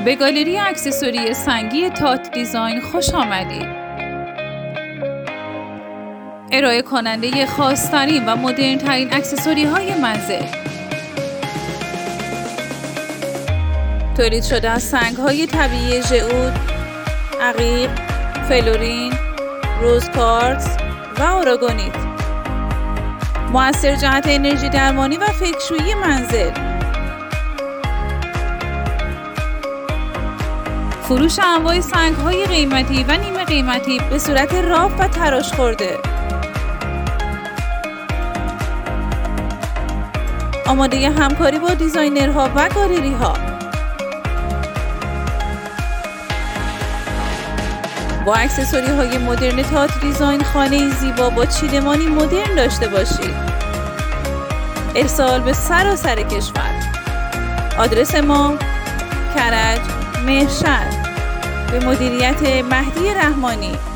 به گالری اکسسوری سنگی تات دیزاین خوش آمدید. ارائه کننده خاص‌ترین و مدرن‌ترین اکسسوری های منزل. تولید شده از سنگ‌های طبیعی ژئود، عقیق، فلورین، روز کوارتز و آراگونیت. مؤثر جهت انرژی درمانی و فک‌شویی منزل. فروش انواع سنگ‌های قیمتی و نیمه قیمتی به صورت راف و تراش خورده. آماده همکاری با دیزاینرها و گالری‌ها. با اکسسوری‌های مدرن تات دیزاین خانه‌ای زیبا با چیدمانی مدرن داشته باشید. ارسال به سراسر کشور. آدرس ما کرج، مهرشهر، به مدیریت مهدی رحمانی.